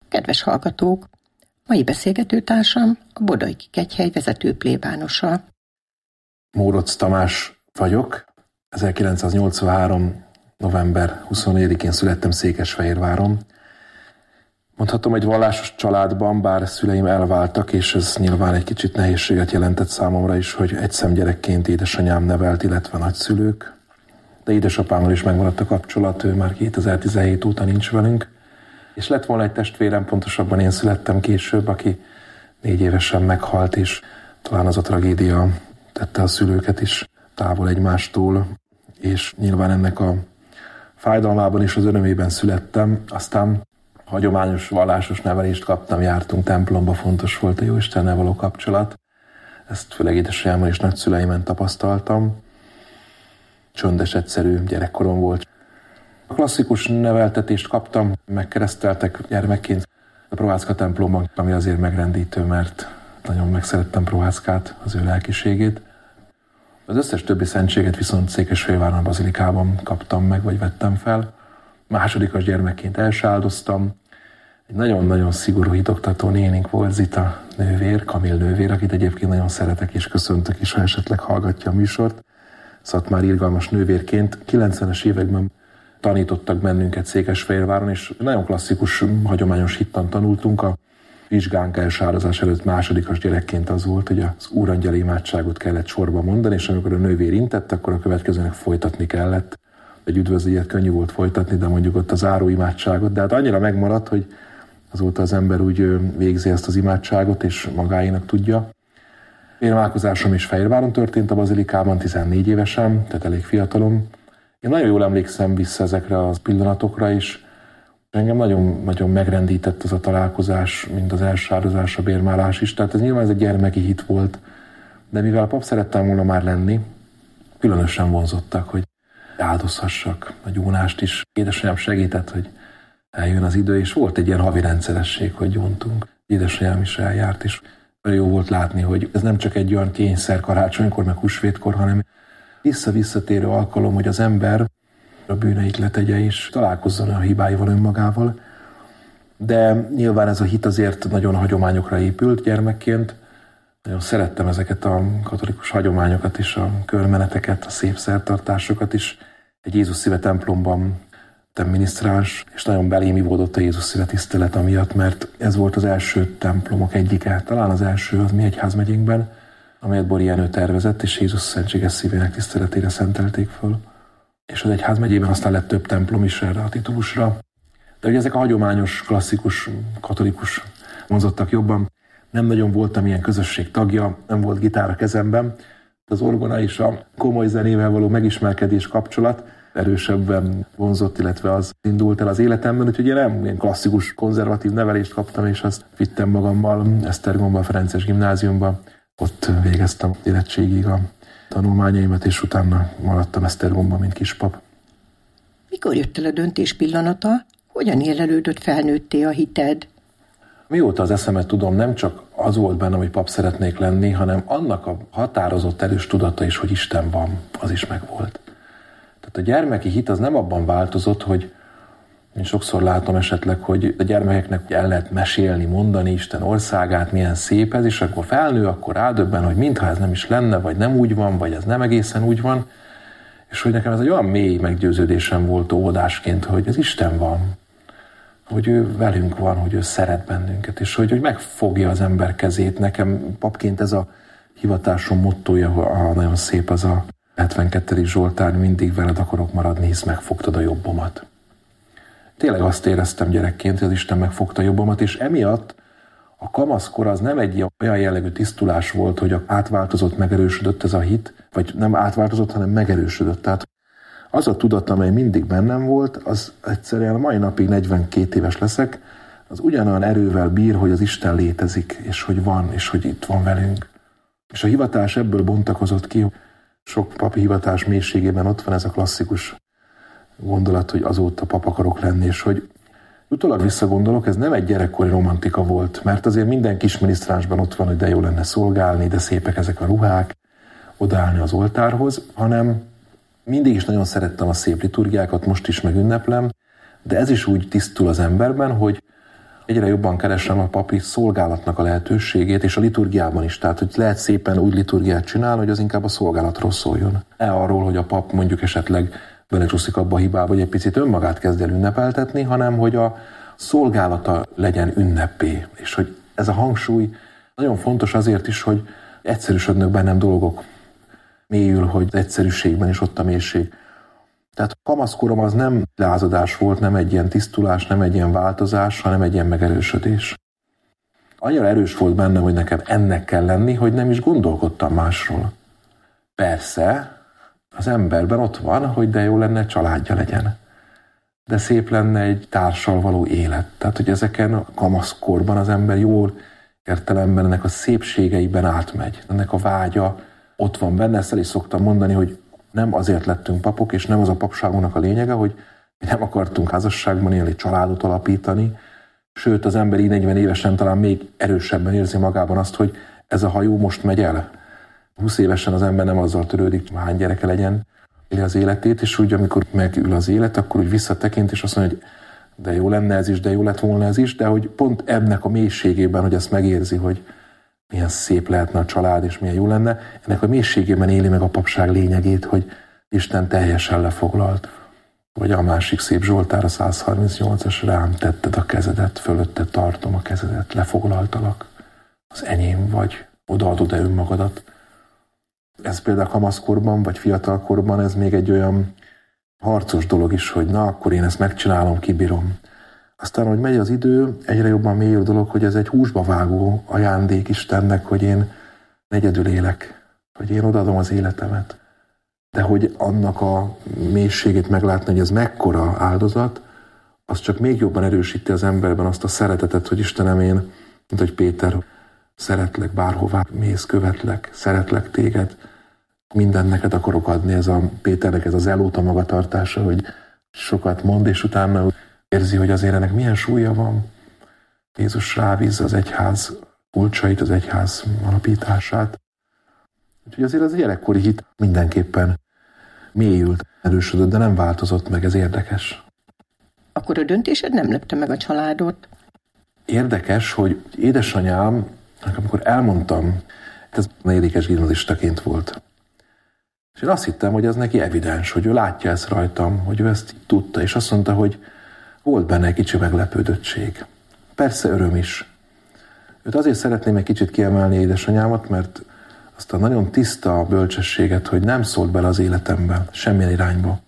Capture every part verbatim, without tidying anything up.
Kedves hallgatók! Mai beszélgetőtársam a Bodaigi-Kegyhely vezető plébánosa. Mórocz Tamás vagyok. ezerkilencszáznyolcvanhárom. november huszonnegyedikén születtem Székesfehérváron. Mondhatom, egy vallásos családban, bár szüleim elváltak, és ez nyilván egy kicsit nehézséget jelentett számomra is, hogy egyszemgyerekként édesanyám nevelt, illetve nagyszülők. De édesapámmal is megmaradt a kapcsolat, ő már kétezer-tizenhét óta nincs velünk. És lett volna egy testvérem, pontosabban én születtem később, aki négy évesen meghalt, és talán az a tragédia tette a szülőket is távol egymástól, és nyilván ennek a fájdalmában és az örömében születtem. Aztán hagyományos vallásos nevelést kaptam, jártunk templomba, fontos volt a Jóistennel való kapcsolat. Ezt főleg édesanyámmal és nagyszüleimen tapasztaltam. Csöndes, egyszerű gyerekkorom volt. A klasszikus neveltetést kaptam, megkereszteltek gyermekként a Prohászka templomban, ami azért megrendítő, mert nagyon megszerettem Prohászkát, az ő lelkiségét. Az összes többi szentséget viszont Székesfehérváron bazilikában kaptam meg, vagy vettem fel. Másodikas gyermekként elsáldoztam. Egy nagyon-nagyon szigorú hitoktató nénink volt, Zita nővér, Kamil nővér, akit egyébként nagyon szeretek és köszöntök is, ha esetleg hallgatja a műsort. Szatmár irgalmas nővérként kilencvenes években tanítottak bennünket Székesfehérváron, és nagyon klasszikus, hagyományos hittan tanultunk. A vizsgánk elsáldozás előtt másodikas gyerekként az volt, hogy az úrangyali imádságot kellett sorba mondani, és amikor a nővér intett, akkor a következőnek folytatni kellett. Egy üdvözlégyet könnyű volt folytatni, de mondjuk ott az záró imádságot, de hát annyira megmaradt, hogy azóta az ember úgy végzi ezt az imádságot, és magáénak tudja. Vérmálkozásom is Fehérváron történt a bazilikában, tizennégy évesen, tehát elég fiatalom. Én nagyon jól emlékszem vissza ezekre a pillanatokra is. Engem nagyon, nagyon megrendített az a találkozás, mint az elsárdozás, a bérmálás is. Tehát ez nyilván ez egy gyermeki hit volt. De mivel pap szerettem volna már lenni, különösen vonzottak, hogy áldozhassak a gyónást is. Édesanyám segített, hogy eljön az idő, és volt egy ilyen havi rendszeresség, hogy gyóntunk. Édesanyám is eljárt, és nagyon jó volt látni, hogy ez nem csak egy olyan kényszer karácsonykor, meg húsvétkor, hanem vissza-visszatérő alkalom, hogy az ember a bűneit letegye és találkozzon a hibáival önmagával. De nyilván ez a hit azért nagyon hagyományokra épült gyermekként. Nagyon szerettem ezeket a katolikus hagyományokat is, a körmeneteket, a szép szertartásokat is. Egy Jézus Szíve templomban lettem minisztráns, és nagyon belém ivódott a Jézus Szíve tisztelet amiatt, mert ez volt az első templomok egyike, talán az első az mi egyházmegyénkben, amelyet Bori Jenő tervezett, és Jézus Szentséges Szívének tiszteletére szentelték föl. És az egyházmegyében aztán lett több templom is erre a titulusra. De ugye ezek a hagyományos, klasszikus, katolikus vonzottak jobban. Nem nagyon voltam ilyen közösség tagja, nem volt gitár a kezemben. Az orgona és a komoly zenével való megismerkedés, kapcsolat erősebben vonzott, illetve az indult el az életemben, úgyhogy én nem ilyen klasszikus, konzervatív nevelést kaptam, és azt vittem magammal Esztergomba, a Ferences gimnáziumba. Ott végeztem érettségig a tanulmányaimat, és utána maradtam Esztergomban, mint kispap. Mikor jött el a döntés pillanata? Hogyan érlelődött, felnőtté a hited? Mióta az eszemet tudom, nem csak az volt bennem, hogy pap szeretnék lenni, hanem annak a határozott erős tudata is, hogy Isten van, az is megvolt. Tehát a gyermeki hit az nem abban változott, hogy én sokszor látom esetleg, hogy a gyermekeknek el lehet mesélni, mondani Isten országát, milyen szép ez, és akkor felnő, akkor rádöbben, hogy mintha ez nem is lenne, vagy nem úgy van, vagy ez nem egészen úgy van. És hogy nekem ez egy olyan mély meggyőződésem volt óvodásként, hogy ez Isten van, hogy ő velünk van, hogy ő szeret bennünket, és hogy, hogy megfogja az ember kezét. Nekem papként ez a hivatásom mottója, a, nagyon szép az a hetvenkettedik Zsoltár, mindig veled akarok maradni, hisz megfogtad a jobbomat. Tényleg azt éreztem gyerekként, hogy az Isten megfogta a jobbomat, és emiatt a kamaszkor az nem egy olyan jellegű tisztulás volt, hogy átváltozott, megerősödött ez a hit, vagy nem átváltozott, hanem megerősödött. Tehát az a tudat, amely mindig bennem volt, az egyszerűen a mai napig negyvenkét éves leszek, az ugyanolyan erővel bír, hogy az Isten létezik, és hogy van, és hogy itt van velünk. És a hivatás ebből bontakozott ki, sok papi hivatás mélységében ott van ez a klasszikus gondolat, hogy azóta pap akarok lenni, és hogy utólag visszagondolok, ez nem egy gyerekkori romantika volt, mert azért minden kis minisztránsban ott van, hogy de jó lenne szolgálni, de szépek ezek a ruhák, odaállni az oltárhoz, hanem mindig is nagyon szerettem a szép liturgiákat, most is megünneplem, de ez is úgy tisztul az emberben, hogy egyre jobban keresem a papi szolgálatnak a lehetőségét, és a liturgiában is. Tehát, hogy lehet szépen úgy liturgiát csinálni, hogy az inkább a szolgálatról szóljon. Ne arról, hogy a pap mondjuk esetleg belecsúszik abba a hibába, hogy egy picit önmagát kezd el ünnepeltetni, hanem hogy a szolgálata legyen ünnepé. És hogy ez a hangsúly nagyon fontos azért is, hogy egyszerűsödnek bennem dolgok. Mélyül, hogy az egyszerűségben is ott a mélység. Tehát a kamaszkorom az nem lázadás volt, nem egy ilyen tisztulás, nem egy ilyen változás, hanem egy ilyen megerősödés. Annyira erős volt bennem, hogy nekem ennek kell lenni, hogy nem is gondolkodtam másról. Persze, az emberben ott van, hogy de jó lenne, családja legyen. De szép lenne egy társal való élet. Tehát, hogy ezeken a kamaszkorban az ember jól értelemben ennek a szépségeiben átmegy. Ennek a vágya ott van benne, ezt el is szoktam mondani, hogy nem azért lettünk papok, és nem az a papságunknak a lényege, hogy mi nem akartunk házasságban élni, családot alapítani, sőt az ember így negyven évesen talán még erősebben érzi magában azt, hogy ez a hajó most megy el. húsz évesen az ember nem azzal törődik, hány gyereke legyen, éli az életét, és úgy, amikor megül az élet, akkor úgy visszatekint, és azt mondja, hogy de jó lenne ez is, de jó lett volna ez is, de hogy pont ennek a mélységében, hogy ezt megérzi, hogy milyen szép lehetne a család, és milyen jó lenne, ennek a mélységében éli meg a papság lényegét, hogy Isten teljesen lefoglalt. Vagy a másik szép Zsoltár, a száz harmincnyolcas, rám tetted a kezedet, fölötted tartom a kezedet, lefoglaltalak, az enyém vagy, odaadod-e önmagadat. Ez például kamaszkorban, vagy fiatalkorban ez még egy olyan harcos dolog is, hogy na, akkor én ezt megcsinálom, kibírom. Aztán, hogy megy az idő, egyre jobban mélyül dolog, hogy ez egy húsba vágó ajándék Istennek, hogy én negyedül élek, hogy én odaadom az életemet. De hogy annak a mélységét meglátni, hogy ez mekkora áldozat, az csak még jobban erősíti az emberben azt a szeretetet, hogy Istenem, én, mint hogy Péter, szeretlek, bárhová mész, követlek, szeretlek téged, mindent neked akarok adni, ez a Péternek ez az elóta magatartása, hogy sokat mond, és utána érzi, hogy azért ennek milyen súlya van. Jézus rávízza az egyház kulcsait, az egyház alapítását. Úgyhogy azért az gyerekkori hit mindenképpen mélyült, erősödött, de nem változott meg, ez érdekes. Akkor a döntésed nem lepte meg a családot? Érdekes, hogy édesanyám, amikor elmondtam, ez negyedikes gimnazistaként volt. És én azt hittem, hogy ez neki evidens, hogy ő látja ezt rajtam, hogy ő ezt tudta, és azt mondta, hogy volt benne egy kicsi meglepődöttség. Persze öröm is. Őt azért szeretném egy kicsit kiemelni édesanyámat, mert azt a nagyon tiszta bölcsességet, hogy nem szólt bele az életembe, semmilyen irányba.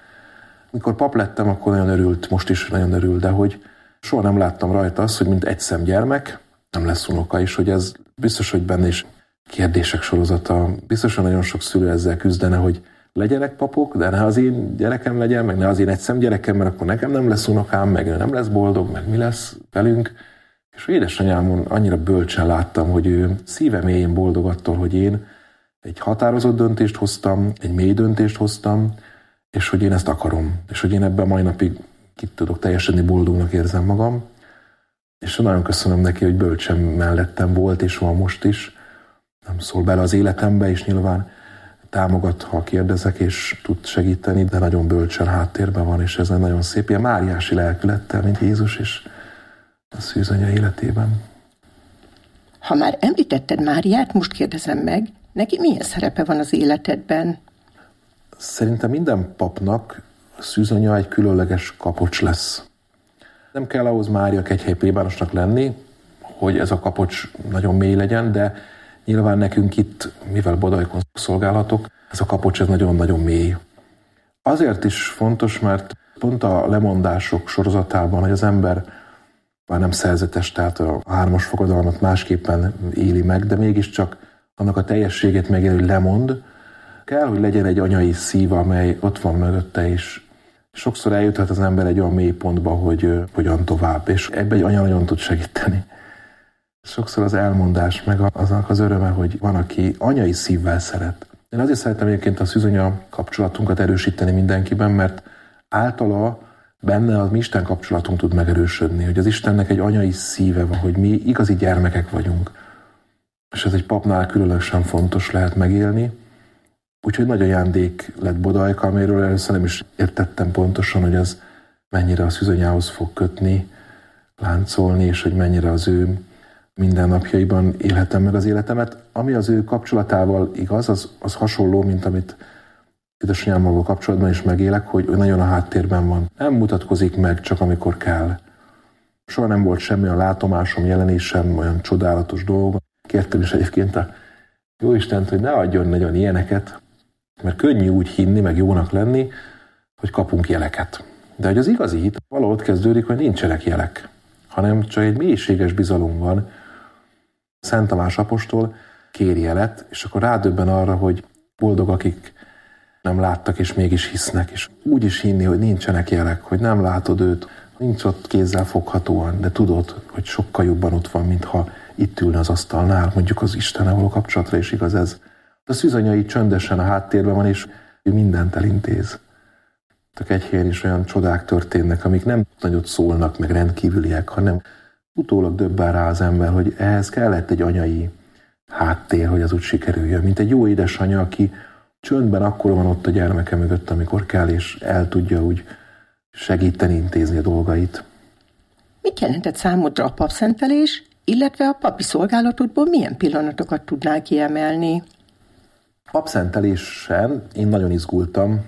Mikor pap lettem, akkor nagyon örült, most is nagyon örül, de hogy soha nem láttam rajta azt, hogy mint egyszem gyermek, nem lesz unoka is, hogy ez biztos, hogy benne is kérdések sorozata. Biztos, hogy nagyon sok szülő ezzel küzdene, hogy legyenek papok, de ne az én gyerekem legyen, meg ne az én egyszem gyerekem, mert akkor nekem nem lesz unokám, meg nem lesz boldog, meg mi lesz velünk. És édesanyámon annyira bölcsen láttam, hogy ő szíve mélyén boldog attól, hogy én egy határozott döntést hoztam, egy mély döntést hoztam, és hogy én ezt akarom. És hogy én ebben mai napig ki tudok teljesedni, boldognak érzem magam. És nagyon köszönöm neki, hogy bölcsen mellettem volt, és van most is. Nem szól bele az életembe, és nyilván támogat, ha kérdezek, és tud segíteni, de nagyon bölcsen háttérben van, és ez egy nagyon szép, ilyen máriási lelkülettel, mint Jézus is a szűzanya életében. Ha már említetted Máriát, most kérdezem meg, neki milyen szerepe van az életedben? Szerintem minden papnak a szűzanya egy különleges kapocs lesz. Nem kell ahhoz Mária kegyhely plébánosnak lenni, hogy ez a kapocs nagyon mély legyen, de nyilván nekünk itt, mivel Bodajkon szolgálhatok, ez a kapocs ez nagyon-nagyon mély. Azért is fontos, mert pont a lemondások sorozatában, hogy az ember már nem szerzetes, tehát a hármas fogadalmat másképpen éli meg, de mégiscsak annak a teljességét megélő, hogy lemond, kell, hogy legyen egy anyai szív, amely ott van mögötte, és sokszor eljuthat az ember egy olyan mély pontba, hogy hogyan tovább, és ebbe egy anya nagyon tud segíteni. Sokszor az elmondás, meg aznak az öröme, hogy van, aki anyai szívvel szeret. Én azért szeretem egyébként a szűzanya kapcsolatunkat erősíteni mindenkiben, mert általa benne az mi Isten kapcsolatunk tud megerősödni, hogy az Istennek egy anyai szíve van, hogy mi igazi gyermekek vagyunk. És ez egy papnál különösen fontos lehet megélni. Úgyhogy nagy ajándék lett Bodajka, amiről először nem is értettem pontosan, hogy ez mennyire a szűzanyához fog kötni, láncolni, és hogy mennyire az ő mindennapjaiban élhetem meg az életemet. Ami az ő kapcsolatával igaz, az, az hasonló, mint amit édesanyámmal kapcsolatban is megélek, hogy ő nagyon a háttérben van. Nem mutatkozik meg csak amikor kell. Soha nem volt semmi a látomásom, jelenésem, olyan csodálatos dolog. Kértem is egyébként a Jóistent, hogy ne adjon nagyon ilyeneket, mert könnyű úgy hinni, meg jónak lenni, hogy kapunk jeleket. De hogy az igazi hit valahol ott kezdődik, hogy nincsenek jelek, hanem csak egy mélységes bizalom van. Szent Tamás apostol kér jelet, és akkor rádöbben arra, hogy boldog, akik nem láttak, és mégis hisznek, és úgy is hinni, hogy nincsenek jelek, hogy nem látod őt, nincs ott kézzel foghatóan, de tudod, hogy sokkal jobban ott van, mintha itt ülne az asztalnál, mondjuk az Istennel való kapcsolatra is igaz ez. A szűzanyai csöndesen a háttérben van, és ő mindent elintéz. Csak egy helyen is olyan csodák történnek, amik nem nagyot szólnak, meg rendkívüliek, hanem utólag döbben rá az ember, hogy ehhez kellett egy anyai háttér, hogy az úgy sikerüljön. Mint egy jó édesanyja, aki csöndben akkor van ott a gyermeke mögött, amikor kell, és el tudja úgy segíteni, intézni a dolgait. Mit jelentett számodra a papszentelés, illetve a papi szolgálatodból milyen pillanatokat tudnál kiemelni? Papszentelésen én nagyon izgultam,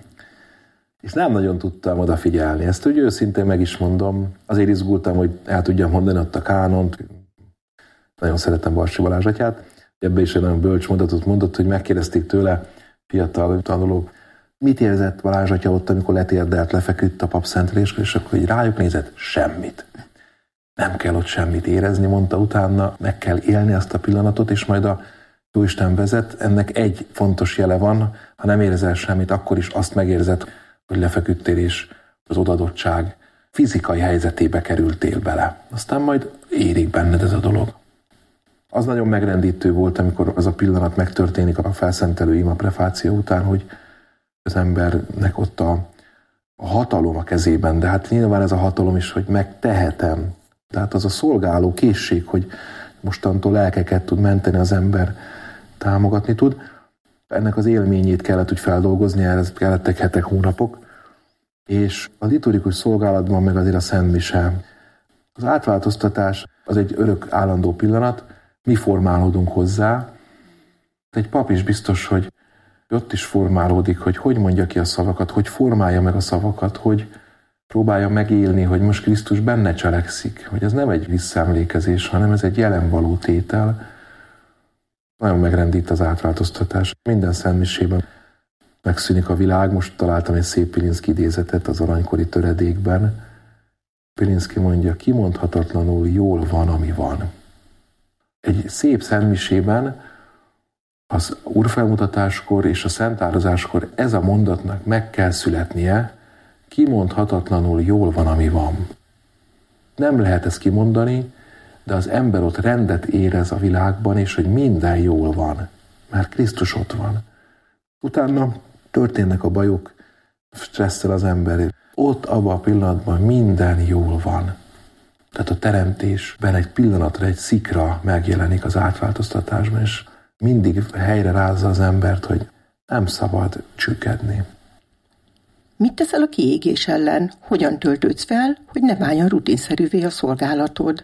és nem nagyon tudtam odafigyelni. Ezt úgy őszintén meg is mondom. Azért izgultam, hogy el tudjam mondani ott a kánont. Nagyon szeretem Barsi Balázs atyát. Ebben is egy nagyon bölcs mondatot mondott, hogy megkérdezték tőle fiatal tanulók, mit érzett Balázs atya ott, amikor letérdelt, lefeküdt a papszenteléskor, és akkor így rájuk nézett, semmit. Nem kell ott semmit érezni, mondta utána, meg kell élni azt a pillanatot, és majd a Jóisten vezet. Ennek egy fontos jele van, ha nem érzel semmit, akkor is azt megérzed, hogy lefeküdtél, és az odadottság fizikai helyzetébe kerültél bele. Aztán majd érik benned ez a dolog. Az nagyon megrendítő volt, amikor az a pillanat megtörténik a felszentelő ima prefáció után, hogy az embernek ott a, a hatalom a kezében, de hát nyilván ez a hatalom is, hogy megtehetem. Tehát az a szolgáló készség, hogy mostantól lelkeket tud menteni az ember, támogatni tud. Ennek az élményét kellett úgy feldolgozni, erre kellettek hetek, hónapok, és a liturgikus szolgálatban meg azért a Szent Mise. Az átváltoztatás az egy örök állandó pillanat, mi formálódunk hozzá. Egy pap is biztos, hogy ott is formálódik, hogy hogy mondja ki a szavakat, hogy formálja meg a szavakat, hogy próbálja megélni, hogy most Krisztus benne cselekszik, hogy ez nem egy visszaemlékezés, hanem ez egy jelen való tétel. Nagyon megrendít az átváltoztatás. Minden szentmisében megszűnik a világ. Most találtam egy szép Pilinszky idézetet az aranykori töredékben. Pilinszky mondja, kimondhatatlanul jól van, ami van. Egy szép szentmisében az úrfelmutatáskor és a szentározáskor ez a mondatnak meg kell születnie, kimondhatatlanul jól van, ami van. Nem lehet ezt kimondani, de az ember ott rendet érez a világban, és hogy minden jól van, mert Krisztus ott van. Utána történnek a bajok, stresszel az ember. Ott abban a pillanatban minden jól van. Tehát a teremtésben egy pillanatra, egy szikra megjelenik az átváltoztatásban, és mindig helyre rázza az embert, hogy nem szabad csüggedni. Mit teszel a kiégés ellen? Hogyan töltődsz fel, hogy ne váljon rutinszerűvé a szolgálatod?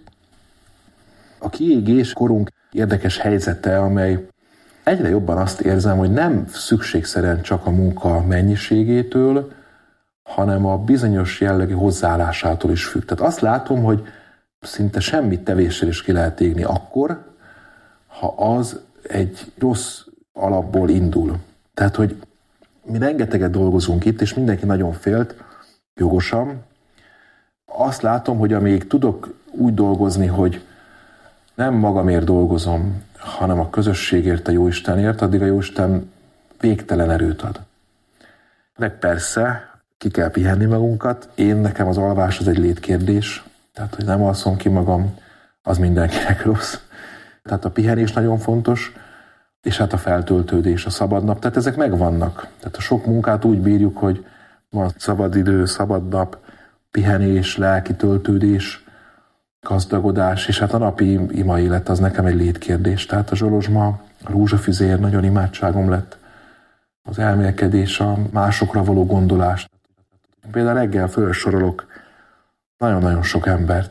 A kiégés korunk érdekes helyzete, amely egyre jobban azt érzem, hogy nem szükségszerűen csak a munka mennyiségétől, hanem a bizonyos jellegű hozzáállásától is függ. Tehát azt látom, hogy szinte semmit tevéssel is ki lehet égni akkor, ha az egy rossz alapból indul. Tehát, hogy mi rengeteget dolgozunk itt, és mindenki nagyon félt, jogosan. Azt látom, hogy amíg tudok úgy dolgozni, hogy nem magamért dolgozom, hanem a közösségért, a Jóistenért, addig a Jóisten végtelen erőt ad. Meg persze, ki kell pihenni magunkat. Én, nekem az alvás az egy létkérdés, tehát, hogy nem alszom ki magam, az mindenkinek rossz. Tehát a pihenés nagyon fontos, és hát a feltöltődés, a szabadnap, tehát ezek megvannak. Tehát a sok munkát úgy bírjuk, hogy van szabadidő, szabadnap, pihenés, lelki töltődés, gazdagodás, és hát a napi ima élet az nekem egy létkérdés. Tehát a zsolozsma, a rózsafüzér nagyon imádságom lett, az elmélkedés, a másokra való gondolás. Például reggel felsorolok nagyon-nagyon sok embert.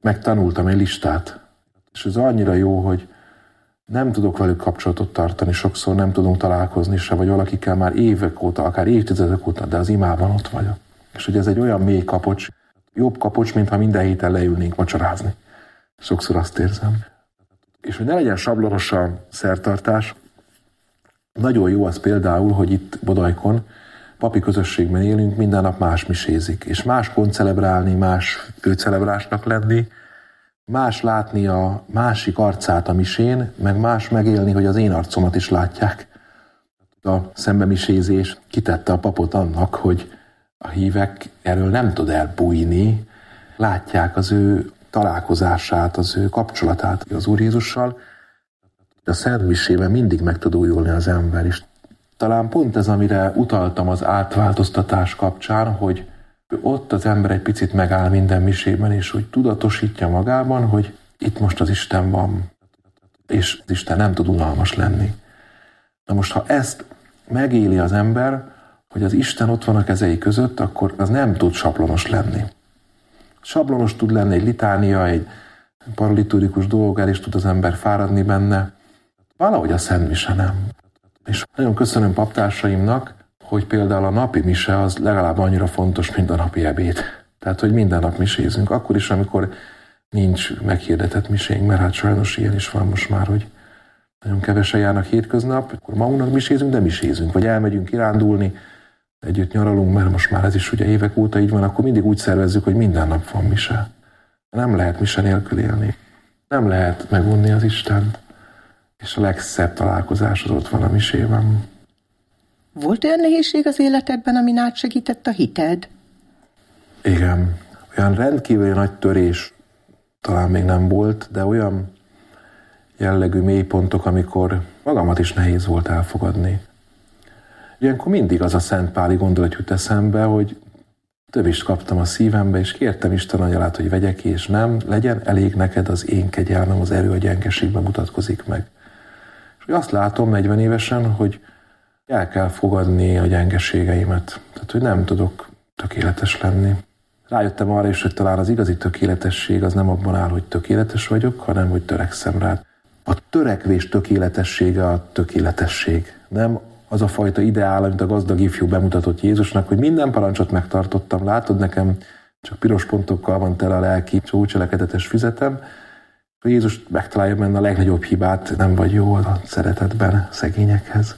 megtanultam egy listát. És ez annyira jó, hogy nem tudok velük kapcsolatot tartani, sokszor nem tudunk találkozni se, vagy valakikkel már évek óta, akár évtizedek óta, de az imában ott vagyok. És hogy ez egy olyan mély kapocs, jobb kapocs, mintha minden héten leülnénk vacsorázni. Sokszor azt érzem. És hogy ne legyen sablonos a szertartás, nagyon jó az például, hogy itt Bodajkon papi közösségben élünk, minden nap más misézik. És más koncelebrálni, más főcelebrásnak lenni, más látni a másik arcát a misén, meg más megélni, hogy az én arcomat is látják. A szembemisézés kitette a papot annak, hogy a hívek erről nem tud elbújni, látják az ő találkozását, az ő kapcsolatát az Úr Jézussal. A Szent Misében mindig meg tud újulni az ember is. Talán pont ez, amire utaltam az átváltoztatás kapcsán, hogy ott az ember egy picit megáll minden misében, és úgy tudatosítja magában, hogy itt most az Isten van, és az Isten nem tud unalmas lenni. Na most, ha ezt megéli az ember, hogy az Isten ott van a kezei között, akkor az nem tud sablonos lenni. Sablonos tud lenni egy litánia, egy paraliturgikus dolog, el is tud az ember fáradni benne. Valahogy a Szent Mise nem. És nagyon köszönöm paptársaimnak, hogy például a napi mise az legalább annyira fontos, mint a napi ebéd. Tehát, hogy minden nap misézünk. Akkor is, amikor nincs meghirdetett misénk, mert hát sajnos ilyen is van most már, hogy nagyon kevesen járnak hétköznap, akkor magunknak misézünk, de misézünk. Vagy elmegyünk kirándulni, együtt nyaralunk, mert most már ez is ugye évek óta így van, akkor mindig úgy szervezzük, hogy minden nap van mise. Nem lehet mise nélkül élni. Nem lehet megunni az Istent. És a legszebb találkozás az ott van a misében. Volt olyan nehézség az életedben, amin átsegített a hited? Igen. Olyan rendkívül nagy törés talán még nem volt, de olyan jellegű mélypontok, amikor magamat is nehéz volt elfogadni. Ilyenkor mindig az a szentpáli gondolat jut eszembe, hogy tövist kaptam a szívembe, és kértem Isten angyalát, hogy vegye ki, és nem, legyen elég neked az én kegyelmem, az erő a gyengeségben mutatkozik meg. És hogy azt látom negyven évesen, hogy el kell fogadni a gyengeségeimet. Tehát, hogy nem tudok tökéletes lenni. Rájöttem arra is, hogy talán az igazi tökéletesség az nem abban áll, hogy tökéletes vagyok, hanem hogy törekszem rá. A törekvés tökéletessége a tökéletesség. Nem az a fajta ideál, amit a gazdag ifjú bemutatott Jézusnak, hogy minden parancsot megtartottam, látod, nekem csak piros pontokkal van tele a lelki cselekedetes füzetem. Jézus megtalálja benne a legnagyobb hibát, nem vagy jó a szeretetben szegényekhez.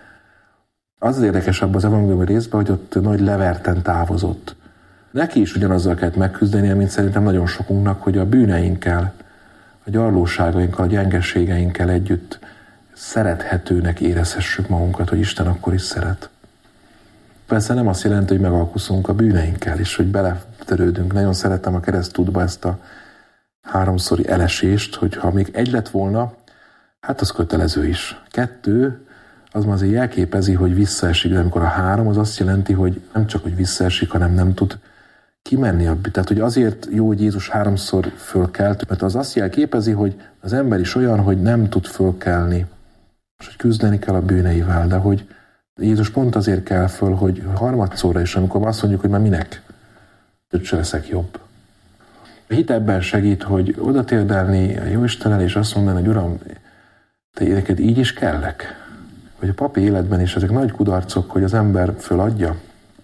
Az az érdekesebb az evangéliumi részben, hogy ott nagy leverten távozott. Neki is ugyanazzal kellett megküzdenie, mint szerintem nagyon sokunknak, hogy a bűneinkkel, a gyarlóságainkkal, a gyengeségeinkkel együtt szerethetőnek érezhessük magunkat, hogy Isten akkor is szeret. Persze nem azt jelenti, hogy megalkuszunk a bűneinkkel is, hogy beletörődünk. Nagyon szeretem a keresztútba ezt a háromszori elesést, hogy ha még egy lett volna, hát az kötelező is. Kettő, az már azért jelképezi, hogy visszaesik, de amikor a három, az azt jelenti, hogy nem csak, hogy visszaesik, hanem nem tud kimenni a bűn. Tehát, hogy azért jó, hogy Jézus háromszor fölkelt, mert az azt jelképezi, hogy az ember is olyan, hogy nem tud fölkelni, és hogy küzdeni kell a bűneivel, de hogy Jézus pont azért kell föl, hogy harmadszorra is, amikor azt mondjuk, hogy már minek, hogy se leszek jobb. A hit ebben segít, hogy oda térdelni a Jóistennel, és azt mondani, hogy Uram, te neked így is kellek. Hogy a papi életben is ezek nagy kudarcok, hogy az ember föladja.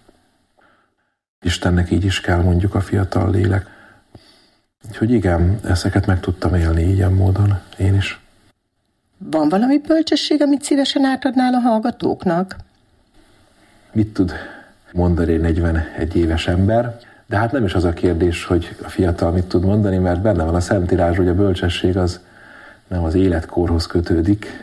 Istennek így is kell, mondjuk a fiatal lélek. Úgyhogy igen, ezeket meg tudtam élni ilyen módon, én is. Van valami bölcsesség, amit szívesen átadnál a hallgatóknak? Mit tud mondani egy negyvenegy éves ember? De hát nem is az a kérdés, hogy a fiatal mit tud mondani, mert benne van a Szentírás, hogy a bölcsesség az nem az életkorhoz kötődik,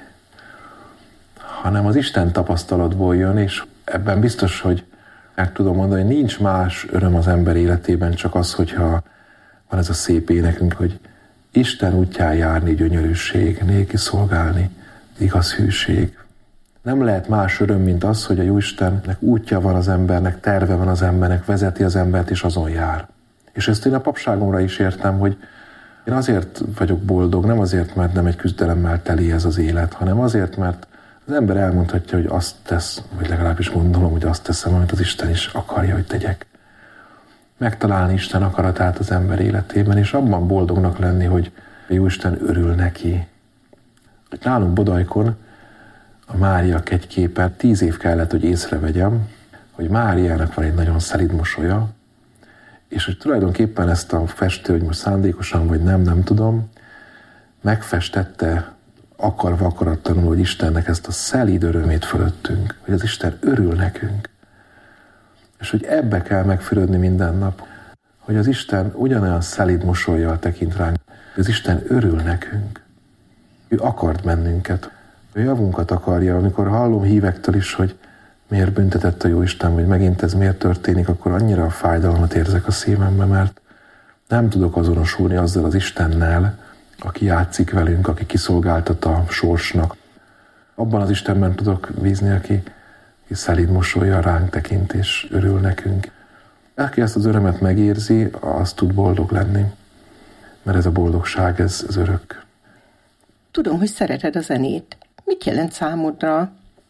hanem az Isten tapasztalatból jön, és ebben biztos, hogy meg tudom mondani, hogy nincs más öröm az ember életében, csak az, hogyha van ez a szép énekünk, hogy Isten útján járni gyönyörűség, néki szolgálni igaz hűség. Nem lehet más öröm, mint az, hogy a Jóistennek útja van az embernek, terve van az embernek, vezeti az embert, és azon jár. És ezt én a papságomra is értem, hogy én azért vagyok boldog, nem azért, mert nem egy küzdelemmel teli ez az élet, hanem azért, mert az ember elmondhatja, hogy azt tesz, vagy legalábbis gondolom, hogy azt teszem, amit az Isten is akarja, hogy tegyek. megtalálni Isten akaratát az ember életében, és abban boldognak lenni, hogy a Jóisten örül neki. Nálunk Bodajkon a Mária kegyképen tíz év kellett, hogy észrevegyem, hogy Máriának van egy nagyon szelíd mosolya, és hogy tulajdonképpen ezt a festő, hogy most szándékosan vagy nem, nem tudom, megfestette akarva akaratlanul, hogy Istennek ezt a szelíd örömét fölöttünk, hogy az Isten örül nekünk. És hogy ebbe kell megfürödni minden nap, hogy az Isten ugyanolyan szelíd mosollyal tekint ránk, hogy az Isten örül nekünk. Ő akart bennünket. Ő javunkat akarja. Amikor hallom hívektől is, hogy miért büntetett a Jóisten, vagy megint ez miért történik, akkor annyira fájdalmat érzek a szívembe, mert nem tudok azonosulni azzal az Istennel, aki játszik velünk, aki kiszolgáltat a sorsnak. Abban az Istenben tudok bízni, aki, aki szelíd mosollyal ránk tekint és örül nekünk. Aki ezt az örömet megérzi, az tud boldog lenni, mert ez a boldogság, ez, ez örök. Tudom, hogy szereted a zenét. Mit jelent számodra?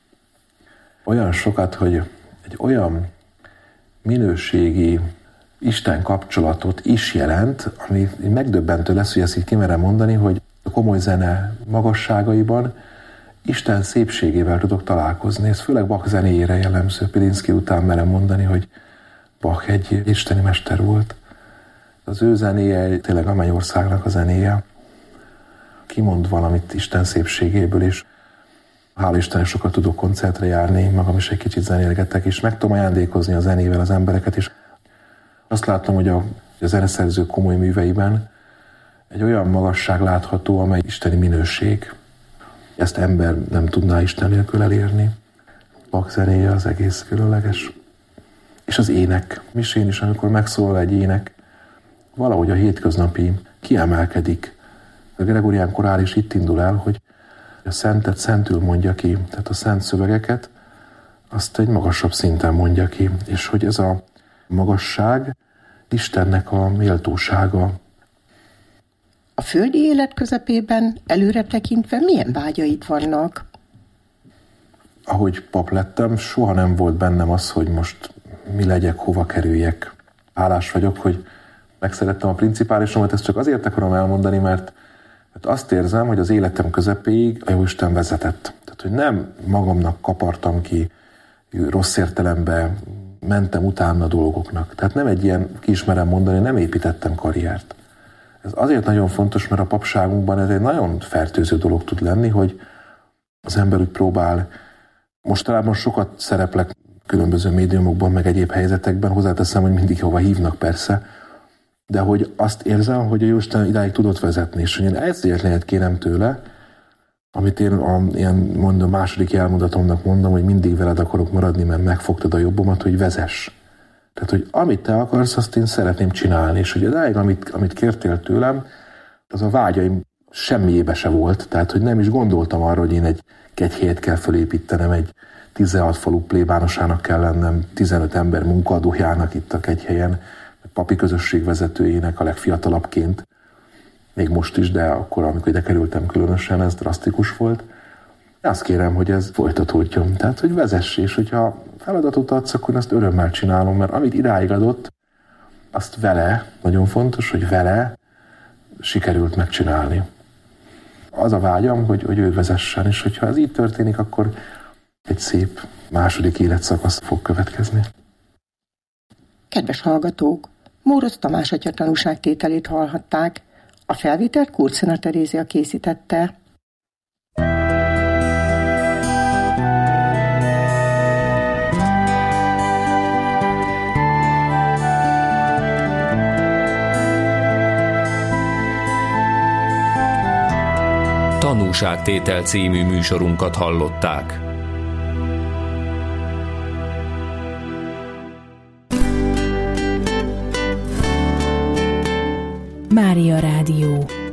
Olyan sokat, hogy egy olyan minőségi Isten kapcsolatot is jelent, ami megdöbbentő lesz, hogy ezt így kimerem mondani, hogy a komoly zene magasságaiban Isten szépségével tudok találkozni. Ez főleg Bach zenéjére jellemző. Pilinszky után merem mondani, hogy Bach egy isteni mester volt. Az ő zenéje tényleg a mennyországnak a zenéje. Kimond valamit Isten szépségéből is. Hála Istennek sokat tudok koncertre járni, magam is egy kicsit zenélgetek, és meg tudom ajándékozni a zenével az embereket is. Azt látom, hogy a, a zeneszerző komoly műveiben egy olyan magasság látható, amely isteni minőség. Ezt ember nem tudná Isten nélkül elérni. Bach zenéje az egész különleges. És az ének. Misén is, amikor megszólal egy ének, valahogy a hétköznapi kiemelkedik. A gregorián chorális itt indul el, hogy a szentet szentül mondja ki, tehát a szent szövegeket, azt egy magasabb szinten mondja ki, és hogy ez a magasság Istennek a méltósága. A földi élet közepében előre tekintve milyen vágyaid vannak? Ahogy pap lettem, soha nem volt bennem az, hogy most mi legyek, hova kerüljek. Hálás vagyok, hogy megszerettem a principálisomat, ezt csak azért akarom elmondani, mert mert azt érzem, hogy az életem közepéig a Jóisten vezetett. Tehát, hogy nem magamnak kapartam ki, rossz értelemben mentem utána dolgoknak. Tehát nem egy ilyen, ki ismerem mondani, nem építettem karriert. Ez azért nagyon fontos, mert a papságunkban ez egy nagyon fertőző dolog tud lenni, hogy az ember úgy próbál, mostanában sokat szereplek különböző médiumokban, meg egyéb helyzetekben, hozzáteszem, hogy mindig hova hívnak persze, de hogy azt érzem, hogy a Jóisten idáig tudott vezetni, és hogy én egyetlenet kérem tőle, amit én a ilyen mondom, második jelmondatomnak mondom, hogy mindig veled akarok maradni, mert megfogtad a jobbomat, hogy vezess. Tehát, hogy amit te akarsz, azt én szeretném csinálni, és hogy idáig, amit, amit kértél tőlem, az a vágyaim semmiébe se volt, tehát, hogy nem is gondoltam arra, hogy én egy kegyhelyet kell fölépítenem, egy tizenhat falu plébánosának kell lennem, tizenöt ember munkaadójának itt a kegyhelyen, papi közösség vezetőjének a legfiatalabbként, még most is, de akkor, amikor ide kerültem különösen, ez drasztikus volt. Azt kérem, hogy ez folytatódjon. Tehát, hogy vezess, és hogyha feladatot adsz, akkor azt örömmel csinálom, mert amit idáig adott, azt vele, nagyon fontos, hogy vele sikerült megcsinálni. Az a vágyam, hogy, hogy ő vezessen, és hogyha ez így történik, akkor egy szép második életszakasz fog következni. Kedves hallgatók! Móroz Tamás atya tanúságtételét hallhatták. A felvételt Kurcina Terézia készítette. Tanúságtétel című műsorunkat hallották. Mária Rádió.